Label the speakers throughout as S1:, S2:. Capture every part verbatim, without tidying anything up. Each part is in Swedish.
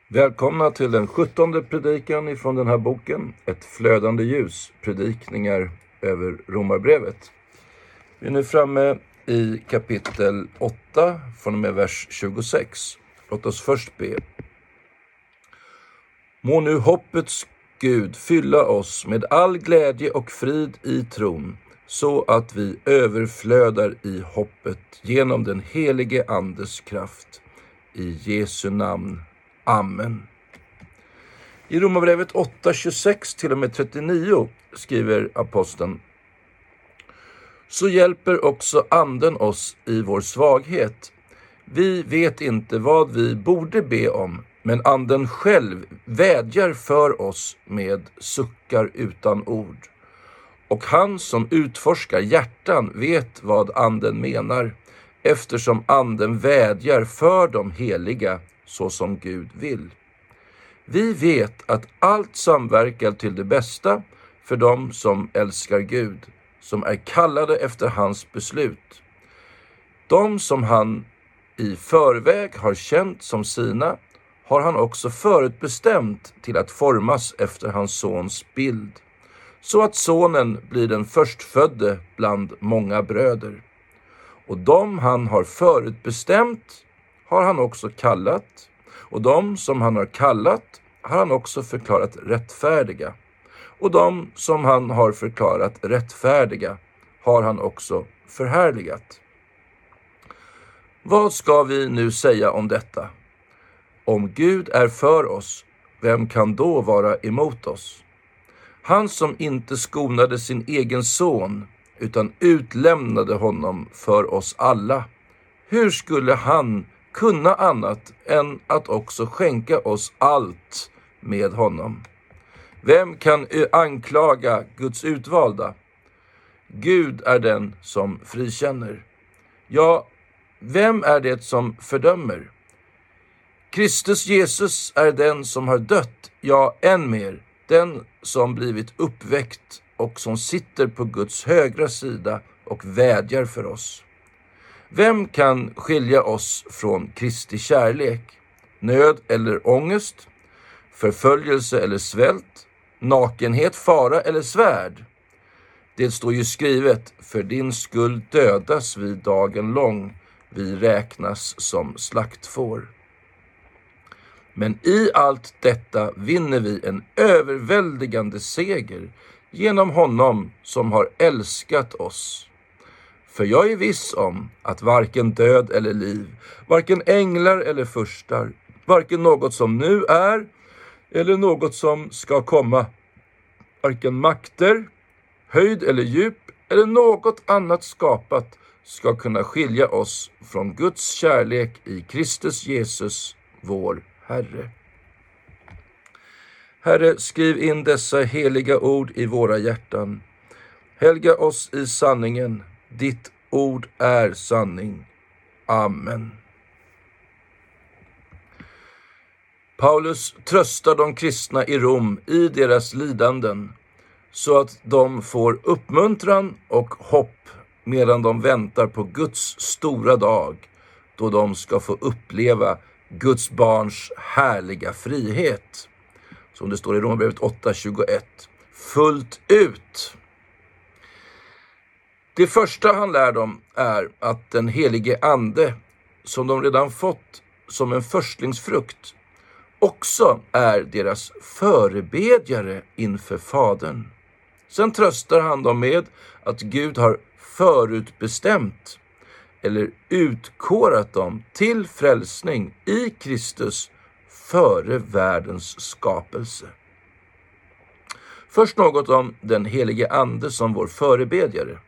S1: Välkomna till den sjuttonde predikan ifrån den här boken, Ett flödande ljus, predikningar över Romarbrevet. Vi är nu framme i kapitel åtta, från och med vers tjugosex. Låt oss först be. Må nu hoppets Gud fylla oss med all glädje och frid i tron, så att vi överflödar i hoppet genom den helige Andes kraft. I Jesu namn. Amen. I Romarbrevet åtta tjugosex till och med trettionio skriver aposteln: Så hjälper också anden oss i vår svaghet. Vi vet inte vad vi borde be om, men anden själv vädjar för oss med suckar utan ord. Och han som utforskar hjärtan vet vad anden menar, eftersom anden vädjar för de heliga så som Gud vill. Vi vet att allt samverkar till det bästa för dem som älskar Gud, som är kallade efter hans beslut. De som han i förväg har känt som sina har han också förutbestämt till att formas efter hans sons bild, så att sonen blir den förstfödde bland många bröder. Och de han har förutbestämt har han också kallat, och de som han har kallat har han också förklarat rättfärdiga, och de som han har förklarat rättfärdiga har han också förhärligat. Vad ska vi nu säga om detta? Om Gud är för oss, vem kan då vara emot oss? Han som inte skonade sin egen son, utan utlämnade honom för oss alla. Hur skulle han kunna annat än att också skänka oss allt med honom? Vem kan anklaga Guds utvalda? Gud är den som frikänner. Ja, vem är det som fördömer? Kristus Jesus är den som har dött, ja, än mer, den som blivit uppväckt och som sitter på Guds högra sida och vädjar för oss. Vem kan skilja oss från Kristi kärlek? Nöd eller ångest? Förföljelse eller svält? Nakenhet, fara eller svärd? Det står ju skrivet: för din skull dödas vi dagen lång, vi räknas som slaktfår. Men i allt detta vinner vi en överväldigande seger genom honom som har älskat oss. För jag är viss om att varken död eller liv, varken änglar eller furstar, varken något som nu är eller något som ska komma, varken makter, höjd eller djup eller något annat skapat ska kunna skilja oss från Guds kärlek i Kristus Jesus, vår Herre. Herre, skriv in dessa heliga ord i våra hjärtan. Helga oss i sanningen. Ditt ord är sanning. Amen. Paulus tröstar de kristna i Rom i deras lidanden, så att de får uppmuntran och hopp medan de väntar på Guds stora dag, då de ska få uppleva Guds barns härliga frihet. Som det står i Romarbrevet åtta tjugoett. Fullt ut. Det första han lär dem är att den helige ande, som de redan fått som en förstlingsfrukt, också är deras förebedjare inför Fadern. Sen tröstar han dem med att Gud har förutbestämt eller utkårat dem till frälsning i Kristus före världens skapelse. Först något om den helige ande som vår förebedjare.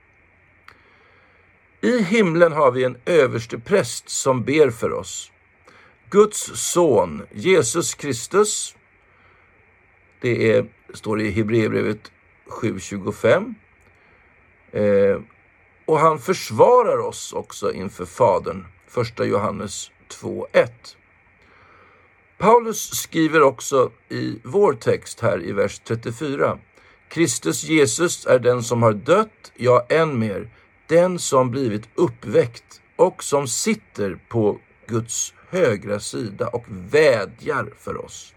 S1: I himlen har vi en överste präst som ber för oss. Guds son, Jesus Kristus. Det är, står i Hebreerbrevet sju tjugofem. Eh, och han försvarar oss också inför Fadern. Första Johannes två ett. Paulus skriver också i vår text här i vers trettiofyra. Kristus Jesus är den som har dött, ja än mer, den som blivit uppväckt och som sitter på Guds högra sida och vädjar för oss.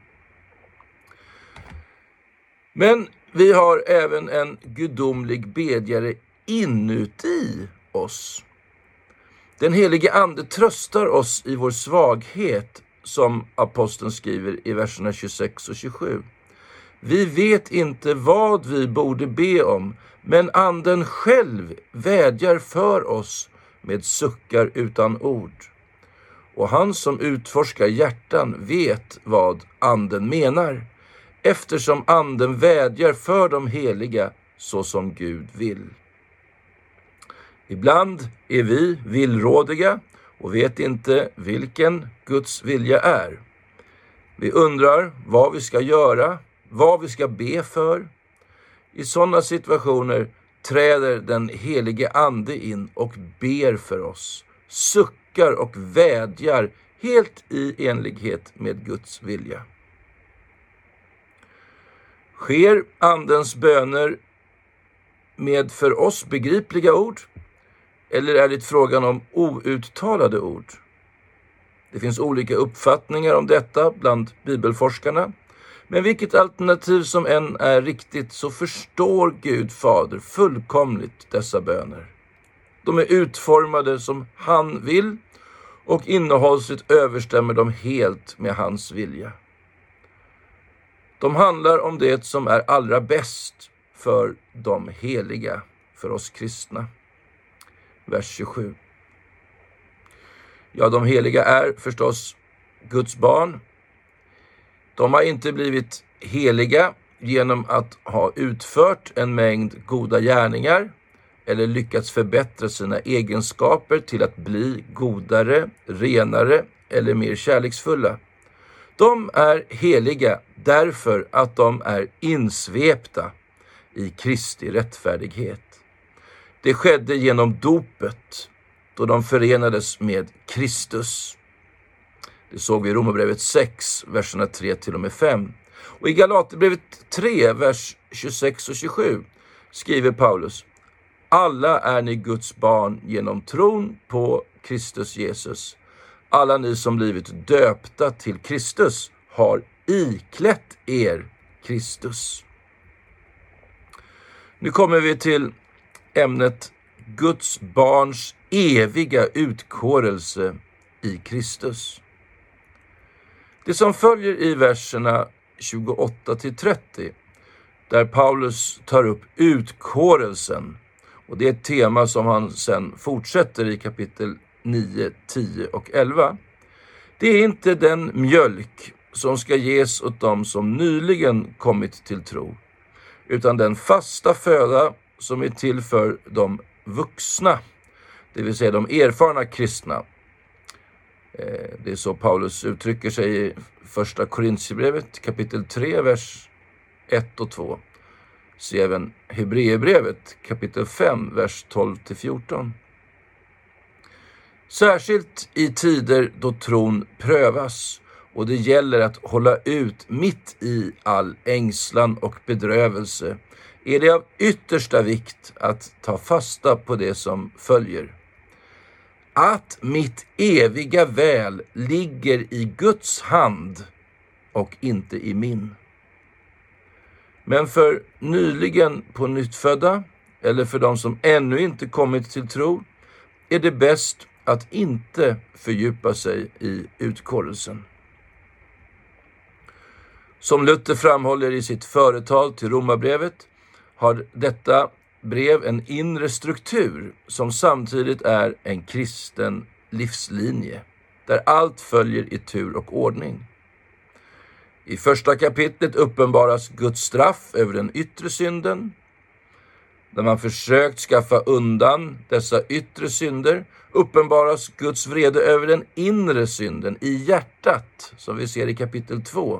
S1: Men vi har även en gudomlig bedjare inuti oss. Den helige ande tröstar oss i vår svaghet, som aposteln skriver i verserna tjugosex och tjugosju. Vi vet inte vad vi borde be om, men anden själv vädjar för oss med suckar utan ord. Och han som utforskar hjärtan vet vad anden menar, eftersom anden vädjar för de heliga så som Gud vill. Ibland är vi villrådiga och vet inte vilken Guds vilja är. Vi undrar vad vi ska göra, vad vi ska be för. I sådana situationer träder den helige ande in och ber för oss, suckar och vädjar helt i enlighet med Guds vilja. Sker andens böner med för oss begripliga ord, eller är det frågan om outtalade ord? Det finns olika uppfattningar om detta bland bibelforskarna. Men vilket alternativ som än är riktigt så förstår Gud Fader fullkomligt dessa böner. De är utformade som han vill och innehållsligt överstämmer de helt med hans vilja. De handlar om det som är allra bäst för de heliga, för oss kristna. Vers tjugosju. Ja, de heliga är förstås Guds barn. De har inte blivit heliga genom att ha utfört en mängd goda gärningar eller lyckats förbättra sina egenskaper till att bli godare, renare eller mer kärleksfulla. De är heliga därför att de är insvepta i Kristi rättfärdighet. Det skedde genom dopet, då de förenades med Kristus. Det såg vi i Romarbrevet sex, verserna tre till och med fem. Och i Galaterbrevet tre, vers tjugosex och tjugosju skriver Paulus: alla är ni Guds barn genom tron på Kristus Jesus. Alla ni som blivit döpta till Kristus har iklätt er Kristus. Nu kommer vi till ämnet Guds barns eviga utkårelse i Kristus. Det som följer i verserna tjugoåtta till trettio, där Paulus tar upp utkårelsen, och det är ett tema som han sedan fortsätter i kapitel nio, tio och elva. Det är inte den mjölk som ska ges åt dem som nyligen kommit till tro, utan den fasta föda som är till för de vuxna, det vill säga de erfarna kristna. Det är så Paulus uttrycker sig i första Korintierbrevet kapitel tre, vers ett och två. Se även Hebreerbrevet kapitel fem, vers tolv till fjorton. Särskilt i tider då tron prövas och det gäller att hålla ut mitt i all ängslan och bedrövelse, är det av yttersta vikt att ta fasta på det som följer. Att mitt eviga väl ligger i Guds hand och inte i min. Men för nyligen på nyttfödda, eller för de som ännu inte kommit till tro, är det bäst att inte fördjupa sig i utkårelsen. Som Luther framhåller i sitt företal till Romarbrevet har detta brev en inre struktur som samtidigt är en kristen livslinje, där allt följer i tur och ordning. I första kapitlet uppenbaras Guds straff över den yttre synden. När man försökt skaffa undan dessa yttre synder uppenbaras Guds vrede över den inre synden i hjärtat, som vi ser i kapitel två.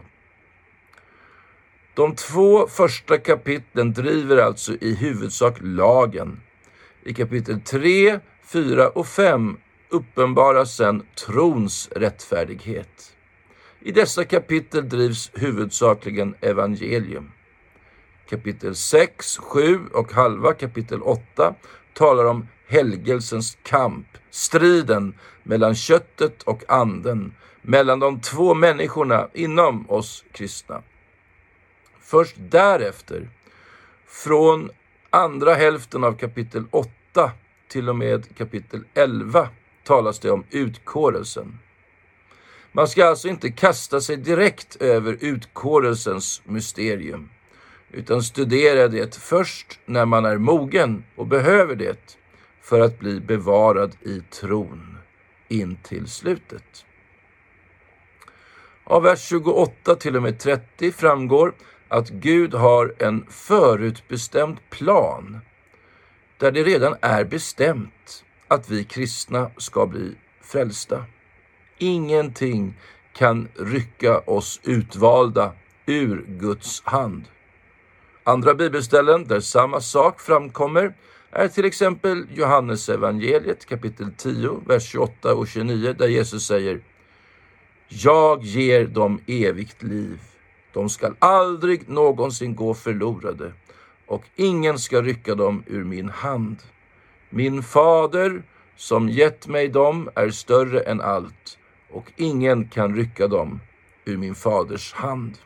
S1: De två första kapitlen driver alltså i huvudsak lagen. I kapitel tre, fyra och fem uppenbaras sedan trons rättfärdighet. I dessa kapitel drivs huvudsakligen evangelium. Kapitel sex, sju och halva kapitel åtta talar om helgelsens kamp, striden mellan köttet och anden, mellan de två människorna inom oss kristna. Först därefter, från andra hälften av kapitel åtta till och med kapitel elva, talas det om utkårelsen. Man ska alltså inte kasta sig direkt över utkårelsens mysterium, utan studera det först när man är mogen och behöver det för att bli bevarad i tron in till slutet. Av vers tjugoåtta till och med trettio framgår att Gud har en förutbestämd plan där det redan är bestämt att vi kristna ska bli frälsta. Ingenting kan rycka oss utvalda ur Guds hand. Andra bibelställen där samma sak framkommer är till exempel Johannes evangeliet kapitel tio, vers tjugoåtta och tjugonio, där Jesus säger: Jag ger dem evigt liv. De ska aldrig någonsin gå förlorade, och ingen ska rycka dem ur min hand. Min fader som gett mig dem är större än allt, och ingen kan rycka dem ur min faders hand.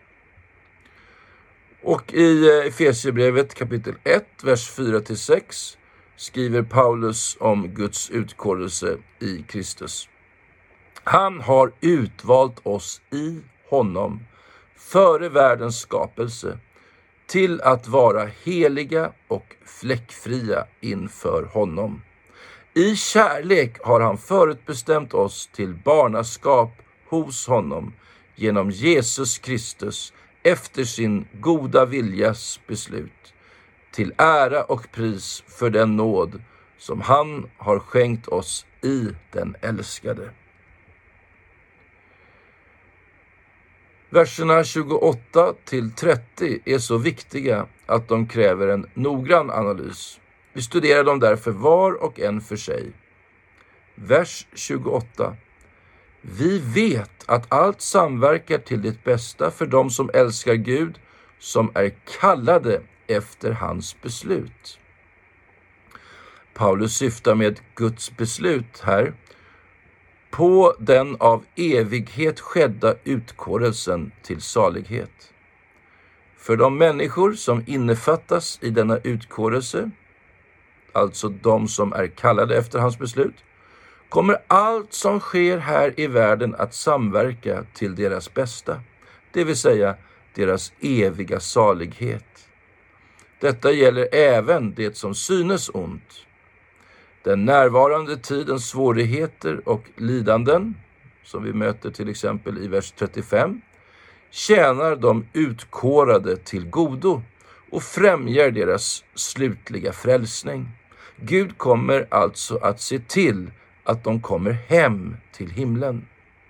S1: Och i Efesierbrevet kapitel ett, vers fyra till sex skriver Paulus om Guds utkårelse i Kristus. Han har utvalt oss i honom före världens skapelse till att vara heliga och fläckfria inför honom. I kärlek har han förutbestämt oss till barnaskap hos honom genom Jesus Kristus efter sin goda viljas beslut, till ära och pris för den nåd som han har skänkt oss i den älskade. Verserna tjugoåtta till trettio är så viktiga att de kräver en noggrann analys. Vi studerar dem därför var och en för sig. Vers tjugoåtta. Vi vet att allt samverkar till det bästa för dem som älskar Gud, som är kallade efter hans beslut. Paulus syftar med Guds beslut här på den av evighet skedda utkårelsen till salighet. För de människor som innefattas i denna utkårelse, alltså de som är kallade efter hans beslut, kommer allt som sker här i världen att samverka till deras bästa, det vill säga deras eviga salighet. Detta gäller även det som synes ont. Den närvarande tidens svårigheter och lidanden, som vi möter till exempel i vers trettiofem, tjänar de utkårade till godo och främjar deras slutliga frälsning. Gud kommer alltså att se till att de kommer hem till himlen.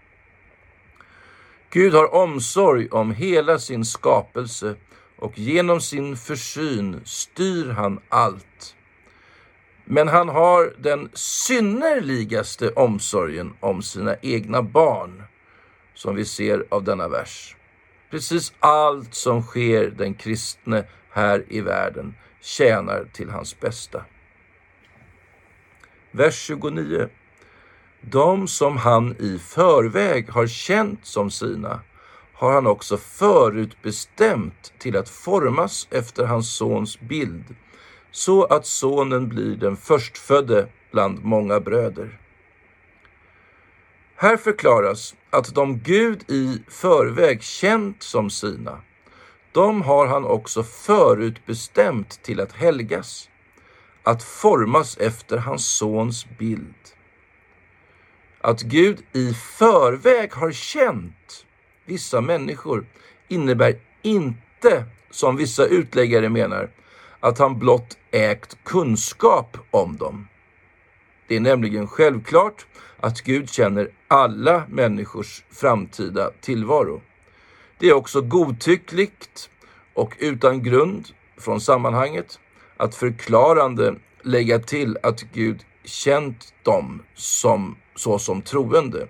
S1: Gud har omsorg om hela sin skapelse, och genom sin försyn styr han allt. Men han har den synnerligaste omsorgen om sina egna barn, som vi ser av denna vers. Precis allt som sker den kristne här i världen tjänar till hans bästa. Vers tjugonio. De som han i förväg har känt som sina har han också förutbestämt till att formas efter hans sons bild, så att sonen blir den förstfödde bland många bröder. Här förklaras att de Gud i förväg känt som sina, de har han också förutbestämt till att helgas, att formas efter hans sons bild. Att Gud i förväg har känt vissa människor innebär inte, som vissa utläggare menar, att han blott ägt kunskap om dem. Det är nämligen självklart att Gud känner alla människors framtida tillvaro. Det är också godtyckligt och utan grund från sammanhanget att förklarande lägga till att Gud känt dem som, så som troende.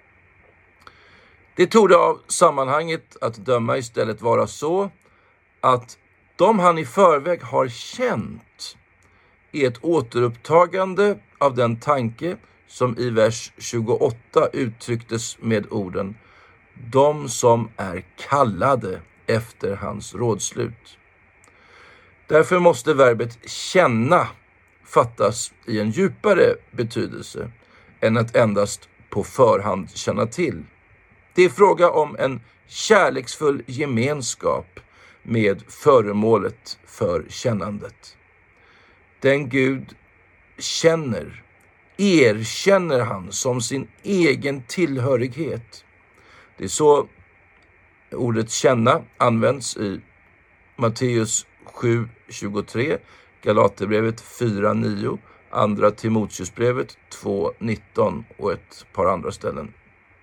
S1: Det torde av sammanhanget att döma istället vara så att de han i förväg har känt är ett återupptagande av den tanke som i vers tjugoåtta uttrycktes med orden de som är kallade efter hans rådslut. Därför måste verbet känna fattas i en djupare betydelse än att endast på förhand känna till. Det är fråga om en kärleksfull gemenskap med föremålet för kännandet. Den Gud känner, erkänner han som sin egen tillhörighet. Det är så ordet känna används i Matteus sju tjugotre, Galaterbrevet fyra nio, andra Timoteusbrevet två nitton och ett par andra ställen.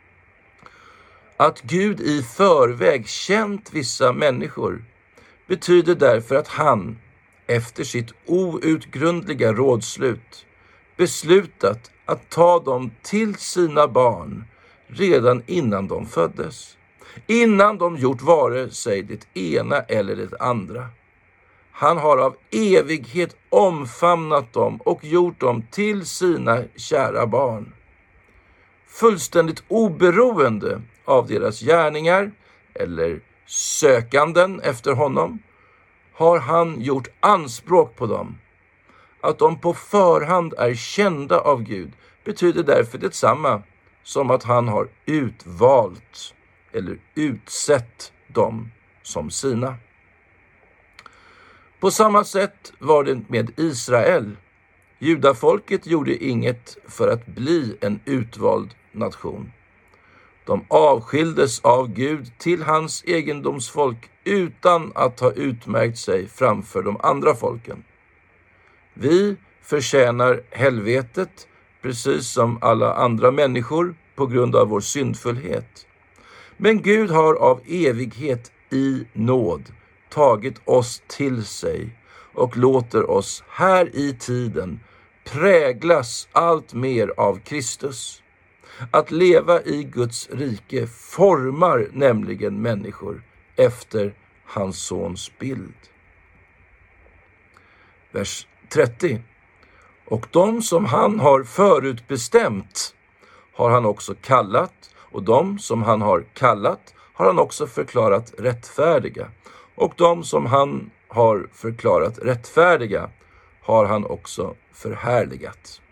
S1: Att Gud i förväg känt vissa människor betyder därför att han, efter sitt outgrundliga rådslut, beslutat att ta dem till sina barn redan innan de föddes, innan de gjort vare sig det ena eller det andra. Han har av evighet omfamnat dem och gjort dem till sina kära barn. Fullständigt oberoende av deras gärningar eller sökanden efter honom har han gjort anspråk på dem. Att de på förhand är kända av Gud betyder därför detsamma som att han har utvalt eller utsett dem som sina. På samma sätt var det med Israel. Judafolket gjorde inget för att bli en utvald nation. De avskildes av Gud till hans egendomsfolk utan att ha utmärkt sig framför de andra folken. Vi förtjänar helvetet precis som alla andra människor på grund av vår syndfullhet. Men Gud har av evighet i nåd tagit oss till sig och låter oss här i tiden präglas allt mer av Kristus. Att leva i Guds rike formar nämligen människor efter hans sons bild. Vers trettio. Och de som han har förutbestämt har han också kallat, och de som han har kallat har han också förklarat rättfärdiga. Och de som han har förklarat rättfärdiga har han också förhärligat.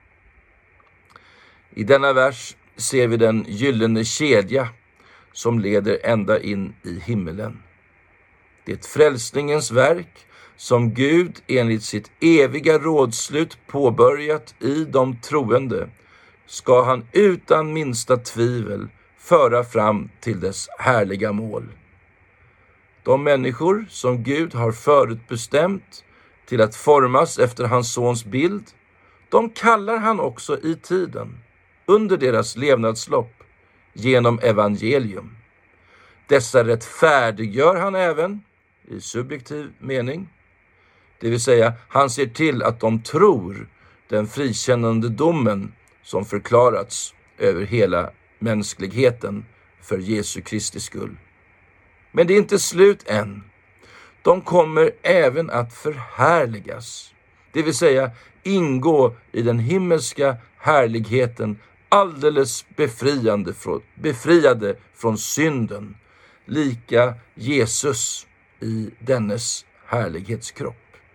S1: I denna vers ser vi den gyllene kedja som leder ända in i himmelen. Det är ett frälsningens verk som Gud enligt sitt eviga rådslut påbörjat i de troende, ska han utan minsta tvivel föra fram till dess härliga mål. De människor som Gud har förutbestämt till att formas efter hans sons bild, de kallar han också i tiden, under deras levnadslopp, genom evangelium. Dessa rättfärdiggör han även i subjektiv mening. Det vill säga, han ser till att de tror den frikännande domen som förklarats över hela mänskligheten för Jesu Kristi skull. Men det är inte slut än. De kommer även att förhärligas. Det vill säga ingå i den himmelska härligheten alldeles befriande från, befriade från synden. Lika Jesus i dennes härlighetskropp.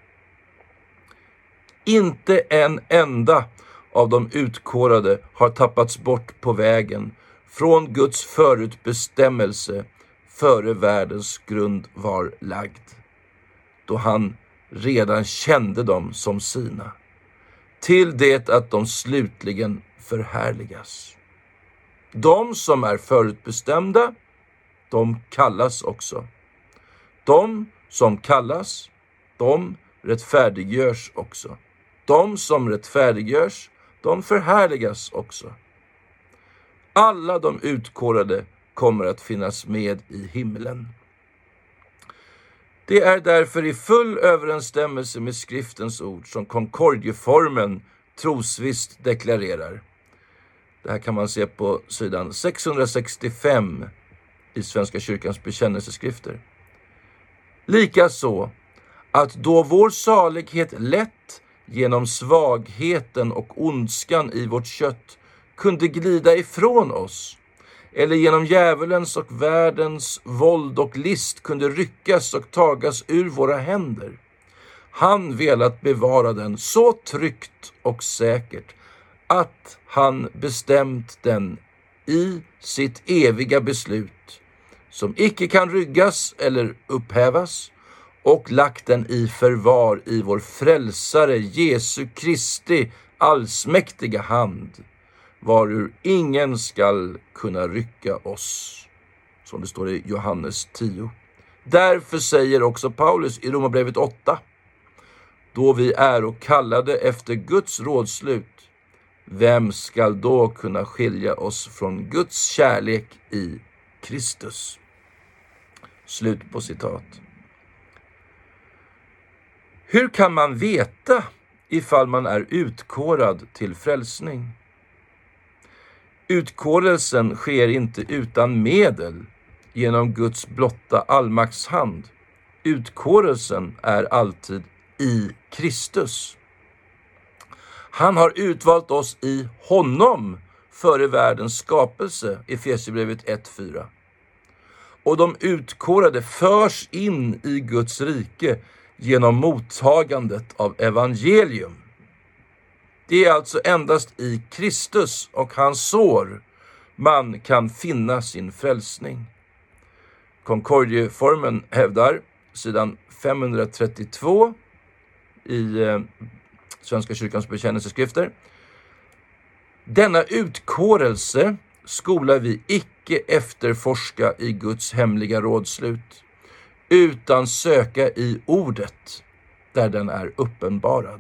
S1: Inte en enda av de utkårade har tappats bort på vägen från Guds förutbestämmelse före världens grund var lagd, då han redan kände dem som sina, till det att de slutligen förhärligas. De som är förutbestämda, de kallas också. De som kallas, de rättfärdiggörs också. De som rättfärdiggörs, de förhärligas också. Alla de utkårade kommer att finnas med i himlen. Det är därför i full överensstämmelse med skriftens ord som Concordieformen trosvisst deklarerar. Det här kan man se på sidan sexhundrasextiofem i Svenska kyrkans bekännelseskrifter. Likaså att då vår salighet lätt genom svagheten och ondskan i vårt kött kunde glida ifrån oss, eller genom djävulens och världens våld och list kunde ryckas och tagas ur våra händer. Han velat bevara den så tryggt och säkert att han bestämt den i sitt eviga beslut, som icke kan ryggas eller upphävas, och lagt den i förvar i vår frälsare Jesu Kristi allsmäktiga hand, varur ingen skall kunna rycka oss. Som det står i Johannes tio. Därför säger också Paulus i Romarbrevet åtta: då vi är och kallade efter Guds rådslut, vem skall då kunna skilja oss från Guds kärlek i Kristus? Slut på citat. Hur kan man veta ifall man är utkårad till frälsning? Utkårelsen sker inte utan medel genom Guds blotta allmaktshand. Utkårelsen är alltid i Kristus. Han har utvalt oss i honom före världens skapelse, Efesierbrevet ett fyra. Och de utkårade förs in i Guds rike genom mottagandet av evangelium. Det är alltså endast i Kristus och hans sår man kan finna sin frälsning. Concordieformen hävdar, sidan femhundratrettiotvå i eh, Svenska kyrkans bekännelseskrifter: denna utkårelse skola vi icke efterforska i Guds hemliga rådslut, utan söka i ordet där den är uppenbarad.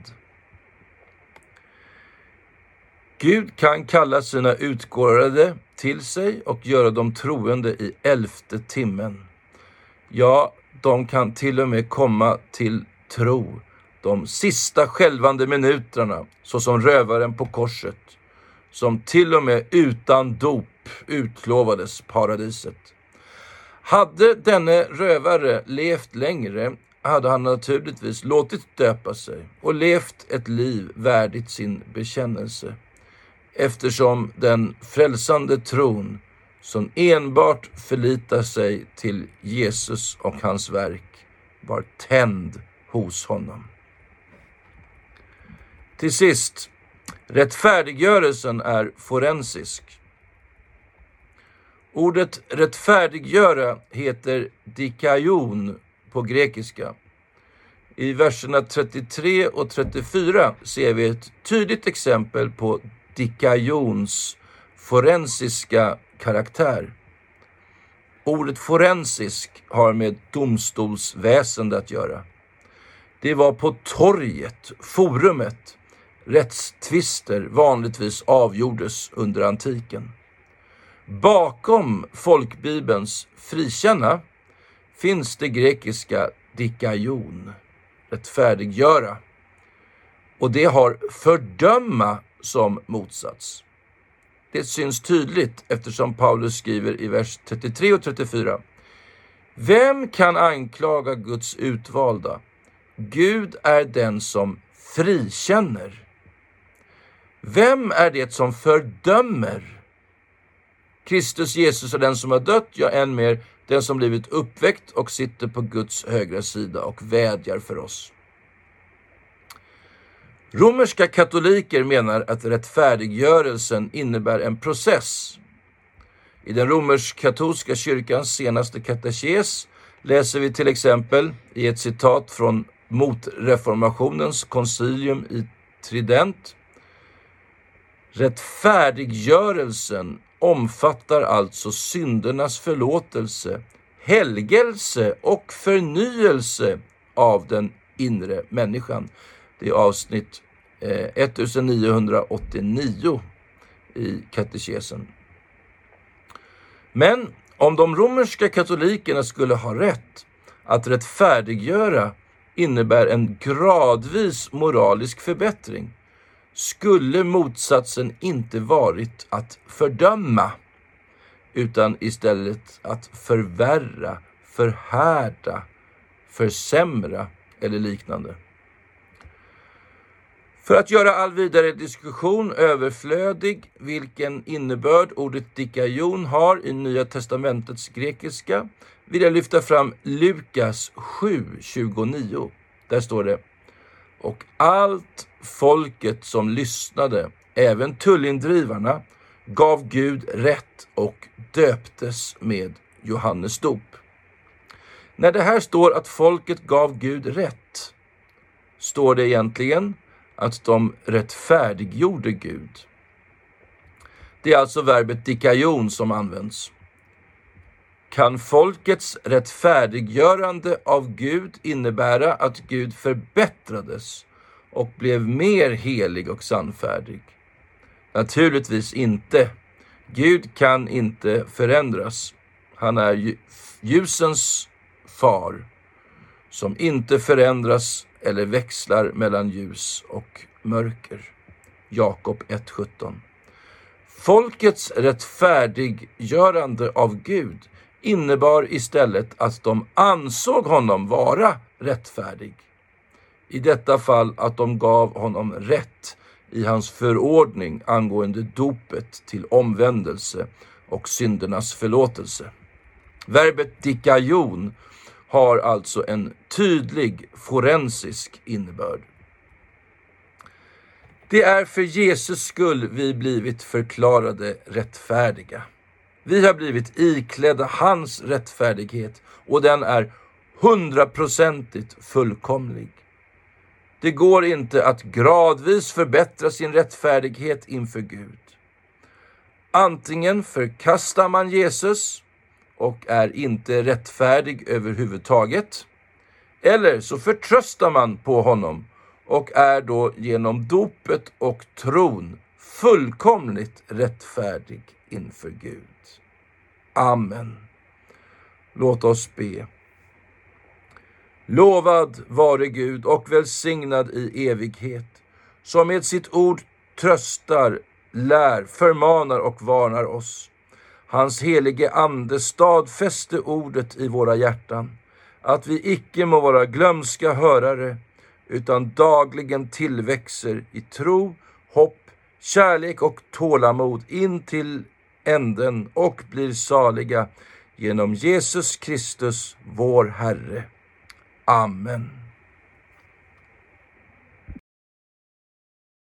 S1: Gud kan kalla sina utkårade till sig och göra dem troende i elfte timmen. Ja, de kan till och med komma till tro de sista skälvande minuterna, såsom rövaren på korset, som till och med utan dop utlovades paradiset. Hade denne rövare levt längre hade han naturligtvis låtit döpa sig och levt ett liv värdigt sin bekännelse, eftersom den frälsande tron som enbart förlitar sig till Jesus och hans verk var tänd hos honom. Till sist, rättfärdiggörelsen är forensisk. Ordet rättfärdiggöra heter dikaion på grekiska. I verserna trettiotre och trettiofyra ser vi ett tydligt exempel på dikaions forensiska karaktär. Ordet forensisk har med domstolsväsende att göra. Det var på torget, forumet, rättstvister vanligtvis avgjordes under antiken. Bakom folkbibelns frikänna finns det grekiska dikaion, rättfärdiggöra. Och det har fördöma som motsats. Det syns tydligt eftersom Paulus skriver i vers trettiotre och trettiofyra: vem kan anklaga Guds utvalda? Gud är den som frikänner. Vem är det som fördömer? Kristus Jesus är den som har dött, ja än mer den som blivit uppväckt och sitter på Guds högra sida och vädjar för oss. Romerska katoliker menar att rättfärdiggörelsen innebär en process. I den romersk-katolska kyrkans senaste katekes läser vi till exempel i ett citat från motreformationens koncilium i Trident: rättfärdiggörelsen omfattar alltså syndernas förlåtelse, helgelse och förnyelse av den inre människan. Det är avsnitt eh, nittonhundraåttionio i katekesen. Men om de romerska katolikerna skulle ha rätt att rättfärdiggöra innebär en gradvis moralisk förbättring, skulle motsatsen inte varit att fördöma, utan istället att förvärra, förhärda, försämra eller liknande. För att göra all vidare diskussion överflödig, vilken innebörd ordet dikaion har i Nya testamentets grekiska, vill jag lyfta fram Lukas sju tjugonio. Där står det: och allt folket som lyssnade, även tullindrivarna, gav Gud rätt och döptes med Johannes dop. När det här står att folket gav Gud rätt, står det egentligen att de rättfärdiggjorde Gud. Det är alltså verbet dikaion som används. Kan folkets rättfärdiggörande av Gud innebära att Gud förbättrades och blev mer helig och sannfärdig? Naturligtvis inte. Gud kan inte förändras. Han är ljusens far som inte förändras eller växlar mellan ljus och mörker. Jakob ett sjutton. Folkets rättfärdiggörande av Gud innebar istället att de ansåg honom vara rättfärdig. I detta fall att de gav honom rätt i hans förordning angående dopet till omvändelse och syndernas förlåtelse. Verbet dikaion har alltså en tydlig forensisk innebörd. Det är för Jesus skull vi blivit förklarade rättfärdiga. Vi har blivit iklädda hans rättfärdighet och den är hundraprocentigt fullkomlig. Det går inte att gradvis förbättra sin rättfärdighet inför Gud. Antingen förkastar man Jesus och är inte rättfärdig överhuvudtaget, eller så förtröstar man på honom och är då genom dopet och tron fullkomligt rättfärdig inför Gud. Amen. Låt oss be. Lovad vare Gud och välsignad i evighet, som med sitt ord tröstar, lär, förmanar och varnar oss. Hans helige ande stadfäste ordet i våra hjärtan, att vi icke må vara glömska hörare, utan dagligen tillväxer i tro, hopp, kärlek och tålamod in till änden och blir saliga genom Jesus Kristus, vår Herre. Amen.